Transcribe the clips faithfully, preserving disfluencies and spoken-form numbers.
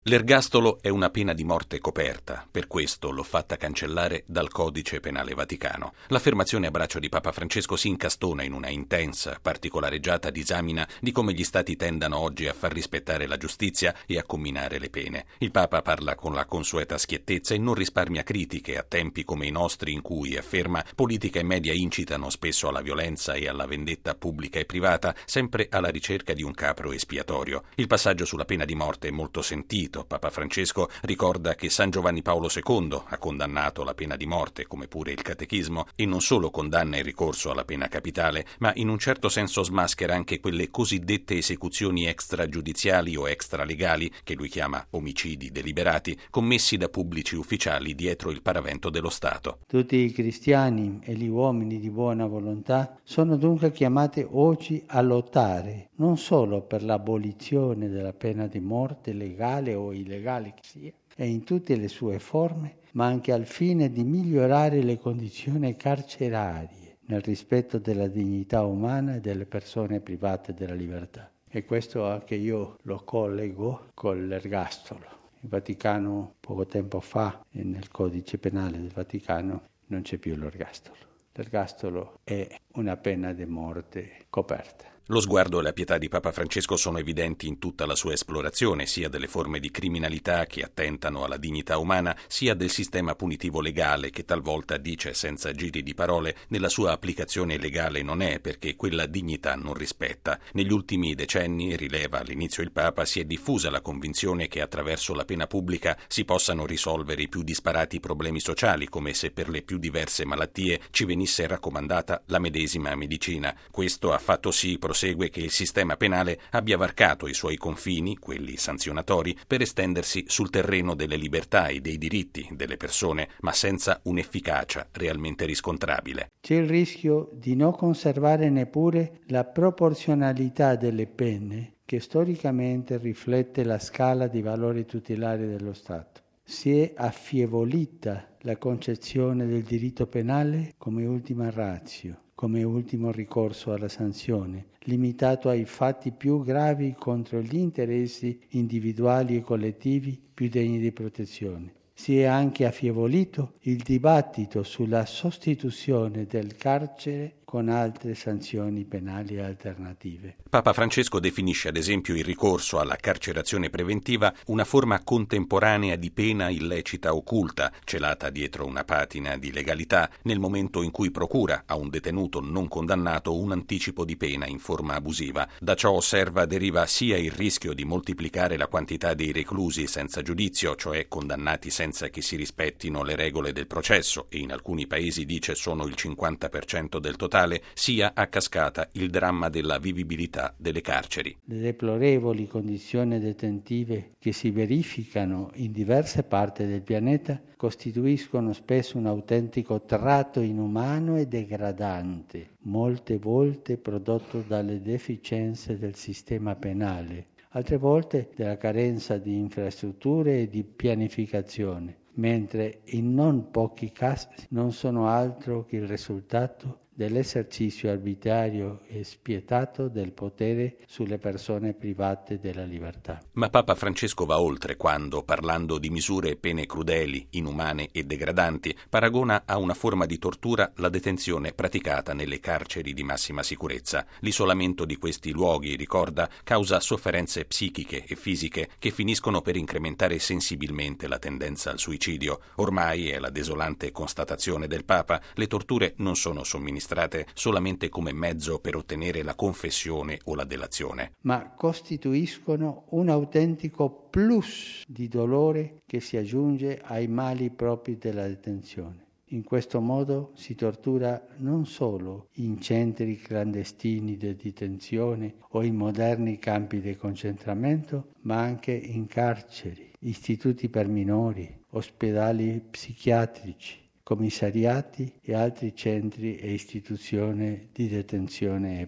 L'ergastolo è una pena di morte coperta, per questo l'ho fatta cancellare dal Codice Penale Vaticano. L'affermazione a braccio di Papa Francesco si incastona in una intensa, particolareggiata disamina di come gli stati tendano oggi a far rispettare la giustizia e a comminare le pene. Il Papa parla con la consueta schiettezza e non risparmia critiche a tempi come i nostri in cui, afferma, politica e media incitano spesso alla violenza e alla vendetta pubblica e privata, sempre alla ricerca di un capro espiatorio. Il passaggio sulla pena di morte è molto sentito. Papa Francesco ricorda che San Giovanni Paolo secondo ha condannato la pena di morte, come pure il Catechismo, e non solo condanna il ricorso alla pena capitale, ma in un certo senso smaschera anche quelle cosiddette esecuzioni extragiudiziali o extralegali, che lui chiama omicidi deliberati, commessi da pubblici ufficiali dietro il paravento dello Stato. Tutti i cristiani e gli uomini di buona volontà sono dunque chiamati oggi a lottare non solo per l'abolizione della pena di morte legale o illegale che sia, e in tutte le sue forme, ma anche al fine di migliorare le condizioni carcerarie nel rispetto della dignità umana e delle persone private della libertà. E questo anche io lo collego con l'ergastolo. Il Vaticano, poco tempo fa, nel Codice Penale del Vaticano, non c'è più l'ergastolo. L'ergastolo è una pena di morte coperta. Lo sguardo e la pietà di Papa Francesco sono evidenti in tutta la sua esplorazione, sia delle forme di criminalità che attentano alla dignità umana, sia del sistema punitivo legale che talvolta dice, senza giri di parole, nella sua applicazione legale non è perché quella dignità non rispetta. Negli ultimi decenni, rileva all'inizio il Papa, si è diffusa la convinzione che attraverso la pena pubblica si possano risolvere i più disparati problemi sociali, come se per le più diverse malattie ci venisse raccomandata la medesima medicina. Questo ha fatto sì, prosegue, che il sistema penale abbia varcato i suoi confini, quelli sanzionatori, per estendersi sul terreno delle libertà e dei diritti delle persone, ma senza un'efficacia realmente riscontrabile. C'è il rischio di non conservare neppure la proporzionalità delle pene che storicamente riflette la scala di valori tutelari dello Stato. Si è affievolita la concezione del diritto penale come ultima ratio, come ultimo ricorso alla sanzione, limitato ai fatti più gravi contro gli interessi individuali e collettivi più degni di protezione. Si è anche affievolito il dibattito sulla sostituzione del carcere con altre sanzioni penali alternative. Papa Francesco definisce ad esempio il ricorso alla carcerazione preventiva una forma contemporanea di pena illecita occulta, celata dietro una patina di legalità, nel momento in cui procura a un detenuto non condannato un anticipo di pena in forma abusiva. Da ciò, osserva, deriva sia il rischio di moltiplicare la quantità dei reclusi senza giudizio, cioè condannati senza che si rispettino le regole del processo, e in alcuni paesi dice sono il cinquanta per cento del totale, sia a cascata il dramma della vivibilità delle carceri. Le deplorevoli condizioni detentive che si verificano in diverse parti del pianeta costituiscono spesso un autentico tratto inumano e degradante, molte volte prodotto dalle deficienze del sistema penale, altre volte dalla carenza di infrastrutture e di pianificazione, mentre in non pochi casi non sono altro che il risultato dell'esercizio arbitrario e spietato del potere sulle persone private della libertà. Ma Papa Francesco va oltre quando, parlando di misure e pene crudeli, inumane e degradanti, paragona a una forma di tortura la detenzione praticata nelle carceri di massima sicurezza. L'isolamento di questi luoghi, ricorda, causa sofferenze psichiche e fisiche che finiscono per incrementare sensibilmente la tendenza al suicidio. Ormai, è la desolante constatazione del Papa, le torture non sono somministrate solamente come mezzo per ottenere la confessione o la delazione, ma costituiscono un autentico plus di dolore che si aggiunge ai mali propri della detenzione. In questo modo si tortura non solo in centri clandestini di detenzione o in moderni campi di concentramento, ma anche in carceri, istituti per minori, ospedali psichiatrici, commissariati e altri centri e istituzioni di detenzione e pena.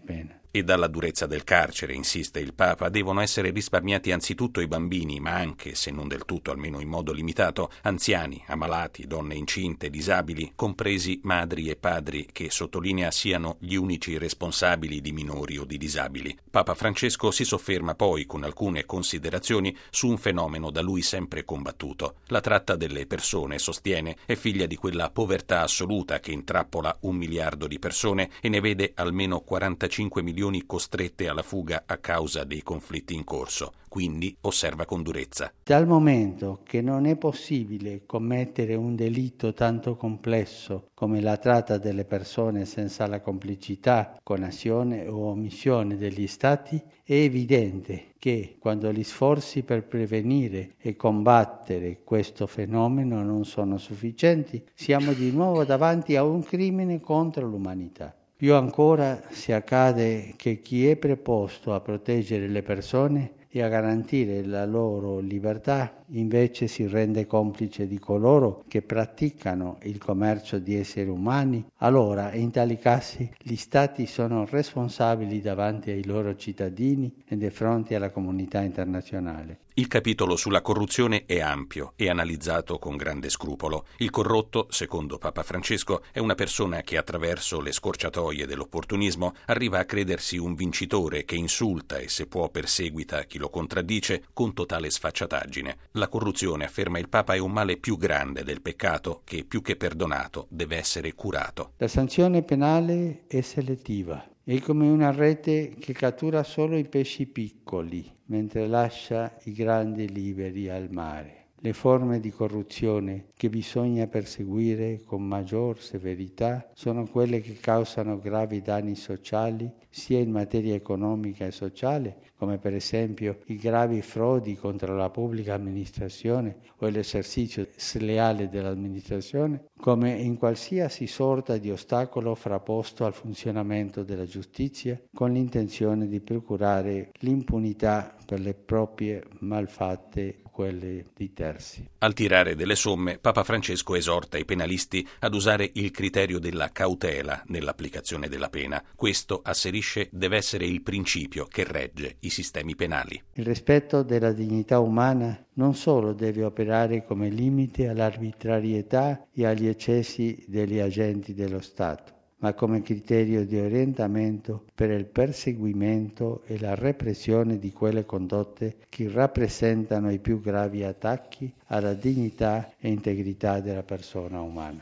E dalla durezza del carcere, insiste il Papa, devono essere risparmiati anzitutto i bambini, ma anche, se non del tutto, almeno in modo limitato, anziani, ammalati, donne incinte, disabili, compresi madri e padri che, sottolinea, siano gli unici responsabili di minori o di disabili. Papa Francesco si sofferma poi, con alcune considerazioni, su un fenomeno da lui sempre combattuto. La tratta delle persone, sostiene, è figlia di quella povertà assoluta che intrappola un miliardo di persone e ne vede almeno quarantacinque milioni costrette alla fuga a causa dei conflitti in corso. Quindi osserva con durezza. Dal momento che non è possibile commettere un delitto tanto complesso come la tratta delle persone senza la complicità, conazione o omissione degli Stati, è evidente che quando gli sforzi per prevenire e combattere questo fenomeno non sono sufficienti, siamo di nuovo davanti a un crimine contro l'umanità. Più ancora se accade che chi è preposto a proteggere le persone e a garantire la loro libertà invece si rende complice di coloro che praticano il commercio di esseri umani, allora in tali casi gli Stati sono responsabili davanti ai loro cittadini e di fronte alla comunità internazionale. Il capitolo sulla corruzione è ampio e analizzato con grande scrupolo. Il corrotto, secondo Papa Francesco, è una persona che attraverso le scorciatoie dell'opportunismo arriva a credersi un vincitore che insulta e, se può, perseguita chi lo contraddice con totale sfacciataggine. La corruzione, afferma il Papa, è un male più grande del peccato che, più che perdonato, deve essere curato. La sanzione penale è selettiva. È come una rete che cattura solo i pesci piccoli, mentre lascia i grandi liberi al mare. Le forme di corruzione che bisogna perseguire con maggior severità sono quelle che causano gravi danni sociali, sia in materia economica e sociale, come per esempio i gravi frodi contro la pubblica amministrazione o l'esercizio sleale dell'amministrazione, come in qualsiasi sorta di ostacolo frapposto al funzionamento della giustizia con l'intenzione di procurare l'impunità per le proprie malfatte, quelle di terzi. Al tirare delle somme, Papa Francesco esorta i penalisti ad usare il criterio della cautela nell'applicazione della pena. Questo, asserisce, deve essere il principio che regge i sistemi penali. Il rispetto della dignità umana non solo deve operare come limite all'arbitrarietà e agli eccessi degli agenti dello Stato, ma come criterio di orientamento per il perseguimento e la repressione di quelle condotte che rappresentano i più gravi attacchi alla dignità e integrità della persona umana.